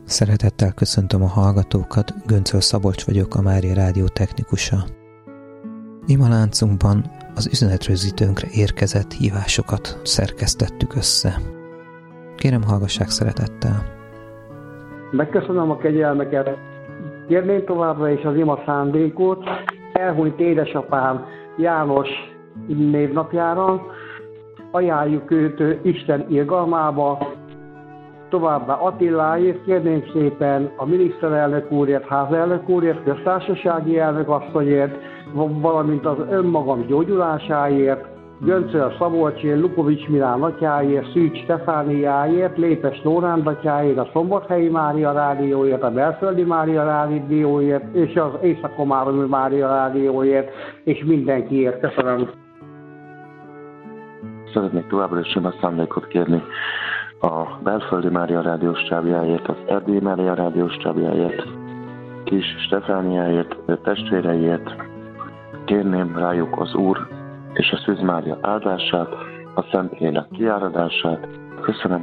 Szeretettel köszöntöm a hallgatókat, Göncöl Szabolcs vagyok, a Mária Rádió technikusa. Imaláncunkban az üzenetrögzítőnkre érkezett hívásokat szerkesztettük össze. Kérem, hallgassák szeretettel. Megköszönöm a kegyelmeket. Kérném továbbra is az ima szándékot. Elhunyt édesapám János névnapjára. Ajánljuk őt Isten irgalmába. Továbbá Attiláért kérném szépen a miniszterelnök úrért, házelnök úrért, köztársasági elnök asszonyért, valamint az önmagam gyógyulásáért, Göncöl Szabolcsért, Lukovics Milán atyáért, Szűcs Stefániáért, Lépes Lóránd atyáért, a Szombathelyi Mária Rádióért, a Belföldi Mária Rádióért, és az Észak-Komáromi Mária Rádióért, és mindenkiért. Köszönöm. Szeretnék továbbra is a szándékot kérni a Belföldi Mária Rádiós stábjáért, az Erdélyi Mária Rádiós stábjáért, Kis Stefániáért, testvéreiért. Kérném rájuk az Úr és a Szűz Mária áldását, a Szentlélek kiáradását. Köszönöm.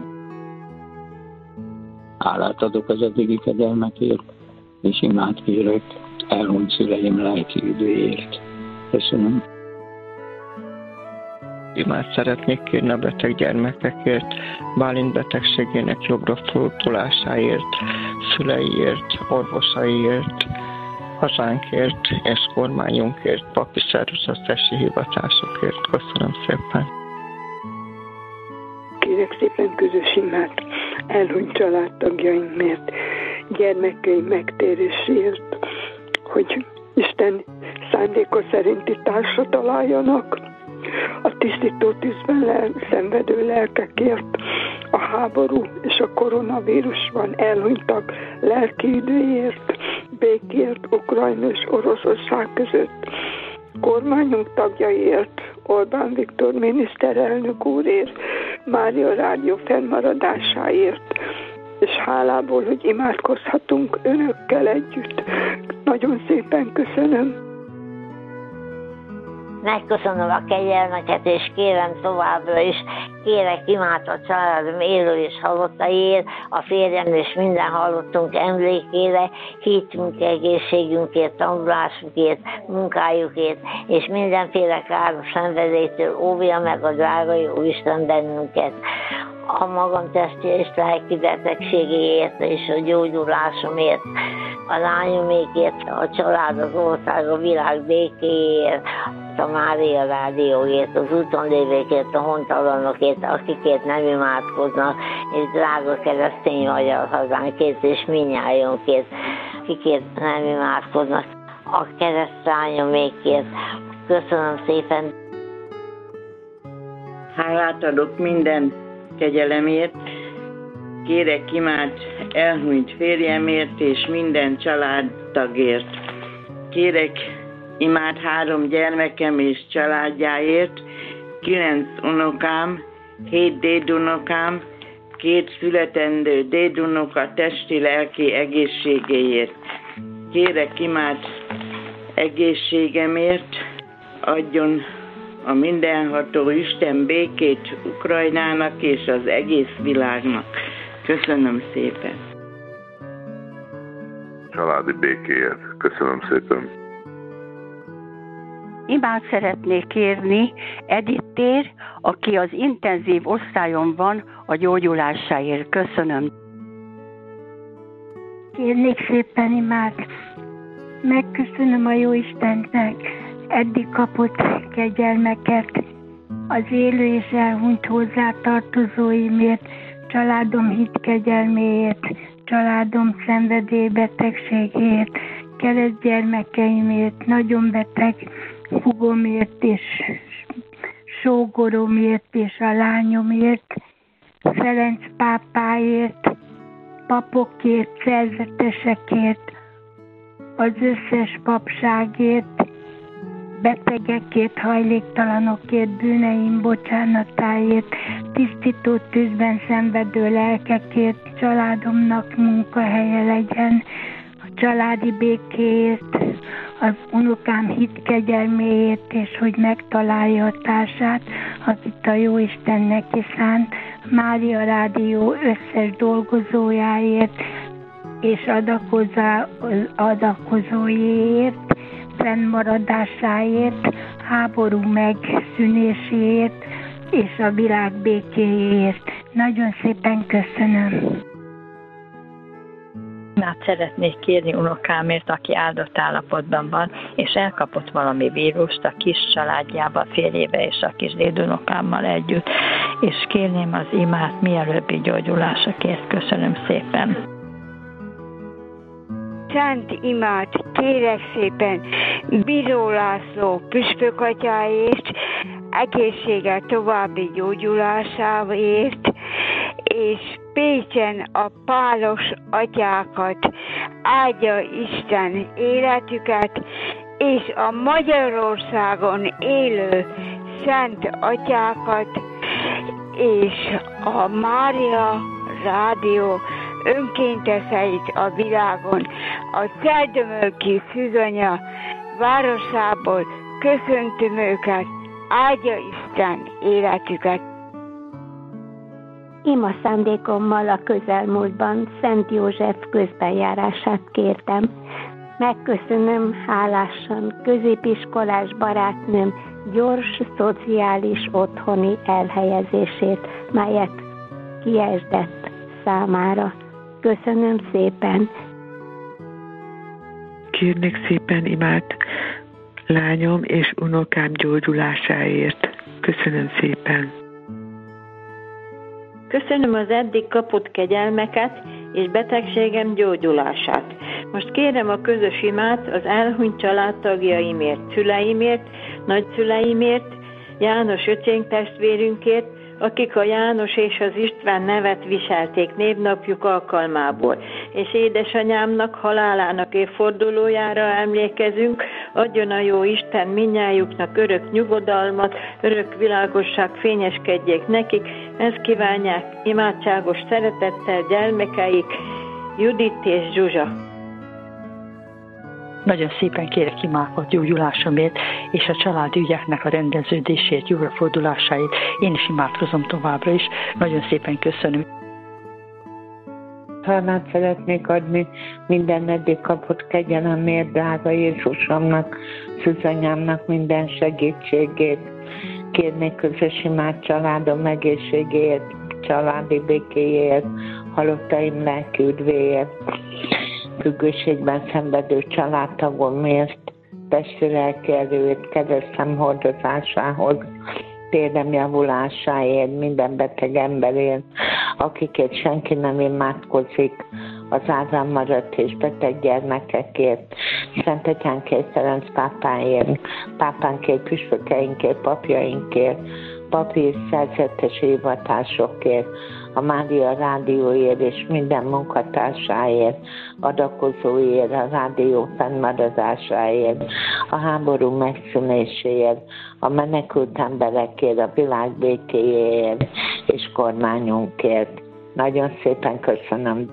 Hálát adok az eddigi kegyelmekért, és imát kérek elhunyt szüleim lelki üdvéért. Köszönöm. Imát szeretnék kérni a beteg gyermekekért, Bálint betegségének jobbra fordulásáért, szüleiért, orvosaiért, hazánkért és kormányunkért, papi szervezetési hivatásokért. Köszönöm szépen. Kérek szépen közös imát elhunyt családtagjainkért, gyermekeim megtéréséért, hogy Isten szándéka szerinti társra találjanak, a tisztító tűzben szenvedő lelkekért, a háború és a koronavírusban elhunytak lelki időért, békért Ukrajna és Oroszország között, kormányunk tagjaiért, Orbán Viktor miniszterelnök úrért, Mária Rádió fennmaradásáért, és hálából, hogy imádkozhatunk önökkel együtt. Nagyon szépen köszönöm. Megköszönöm a kegyelmeket, és kérem továbbra is, kérek imát a családom élő és halottaiért, a férjem és minden halottunk emlékére, hitünk, egészségünkért, tanulásunkért, munkájukért, és mindenféle káros szenvedélytől óvja meg a drága jó Isten bennünket. A magam testi és lelki betegségéért és a gyógyulásomért, a lányomékért, a család, az ország, a világ békéért, a Mária Rádióért, az úton lévőkért, a hontalanokért, akikért nem imádkoznak, és drága keresztény magyar hazánkért, és minnyájunkért, akikért nem imádkoznak, a keresztrányomékért. Köszönöm szépen! Hálát adok minden kegyelemért, kérek imát elhunyt férjemért és minden családtagért. Kérek imát 3 gyermekem és családjáért, 9 unokám, 7 dédunokám, 2 születendő dédunoka testi-lelki egészségéért. Kérek imát egészségemért, adjon a mindenható Isten békét Ukrajnának és az egész világnak. Köszönöm szépen. Családi békéért. Köszönöm szépen. Imát szeretnék kérni Edittér, aki az intenzív osztályon van, a gyógyulásáért. Köszönöm. Kérnék szépen imát. Megköszönöm a Jóistennek eddig kapott kegyelmeket, az élő és elhunyt hozzátartozóimért, családom hitkegyelméért, családom szenvedélybetegségért, keresztgyermekeimért, nagyon beteg húgomért és sógoromért és a lányomért, Ferenc pápáért, papokért, szerzetesekért, az összes papságért, betegekért, hajléktalanokért, bűneim bocsánatáért, tisztító tűzben szenvedő lelkekért, családomnak munkahelye legyen, a családi békéért, az unokám hitkegyelméért, és hogy megtalálja a társát, akit a Jóisten neki szánt, Mária Rádió összes dolgozójáért, és adakozóiért, fennmaradásáért, háború megszűnéséért és a világ békéjéért. Nagyon szépen köszönöm. Imát szeretnék kérni unokámért, aki áldott állapotban van, és elkapott valami vírust a kis családjával, férjével és a kis dédunokámmal együtt, és kérném az imát mielőbbi gyógyulásakért. Köszönöm szépen. Szent imát kérek szépen Bíró László püspökatyáért, egészsége további gyógyulásáért, és Pécsen a pálos atyákat, áldja Isten életüket, és a Magyarországon élő szent atyákat, és a Mária Rádió önkénteseit a világon, a Celldömölki Szűzanya városából köszöntöm őket, áldja Isten életüket. Ima szándékommal a közelmúltban Szent József közbenjárását kértem. Megköszönöm hálásan középiskolás barátnőm gyors szociális otthoni elhelyezését, melyet kiesdett számára. Köszönöm szépen. Kérnek szépen imát lányom és unokám gyógyulásáért. Köszönöm szépen. Köszönöm az eddig kapott kegyelmeket és betegségem gyógyulását. Most kérem a közös imát az elhunyt családtagjaimért, szüleimért, nagyszüleimért, János öcsénk testvérünkért, akik a János és az István nevet viselték névnapjuk alkalmából, és édesanyámnak halálának évfordulójára emlékezünk, adjon a jó Isten mindnyájuknak örök nyugodalmat, örök világosság fényeskedjék nekik, ezt kívánják imádságos szeretettel gyermekeik, Judit és Zsuzsa. Nagyon szépen kérek imákat gyógyulásomért, és a családi ügyeknek a rendeződésért, jórafordulásáért. Én is imádkozom továbbra is. Nagyon szépen köszönöm. Hálát szeretnék adni minden eddig kapott kegyelemért, drága Jézusomnak, Szűzanyámnak minden segítségét. Kérnék közös imád családom egészségéért, családi békéért, halottaim lelki üdvéért, függőségben szenvedő családtagomért, testi lelki erőért, keresztem hordozásához, térdem javulásáért, minden beteg emberért, akikért senki nem imádkozik, az árán maradt és beteg gyermekekért, Szent Atyánkért, Ferenc pápáért, pápánkért, püspökeinkért, papjainkért, papi és szerzetes hivatásokért, a Mária Rádióért és minden munkatársáért, adakozóért, a rádió fennmaradásáért, a háború megszűnéséért, a menekült emberekért, a világ békéjéért és kormányunkért. Nagyon szépen köszönöm.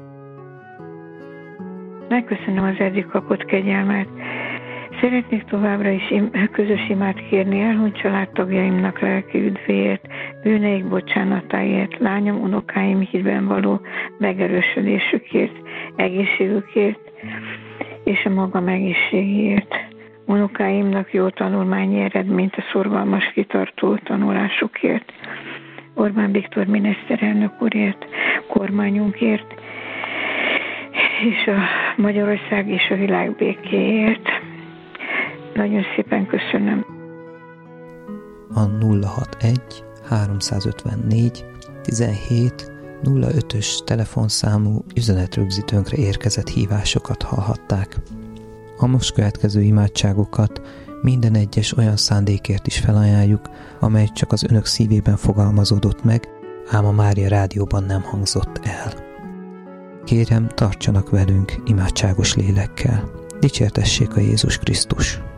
Megköszönöm az eddig kapott kegyelmet. Szeretnék továbbra is közös imát kérni elhunyt családtagjaimnak lelki üdvéért, bűneik bocsánatáért, lányom, unokáim hídben való megerősödésükért, egészségükért és a magam egészségéért. Unokáimnak jó tanulmányi eredményt a szorgalmas kitartó tanulásukért. Orbán Viktor miniszterelnök úrért, kormányunkért, és a Magyarország és a világ békéért. Nagyon szépen köszönöm. A 061 354 17 05-ös telefonszámú üzenetrögzítőnkre érkezett hívásokat hallhatták. A most következő imádságokat minden egyes olyan szándékért is felajánljuk, amely csak az önök szívében fogalmazódott meg, ám a Mária Rádióban nem hangzott el. Kérem, tartsanak velünk imádságos lélekkel. Dicsértessék a Jézus Krisztus!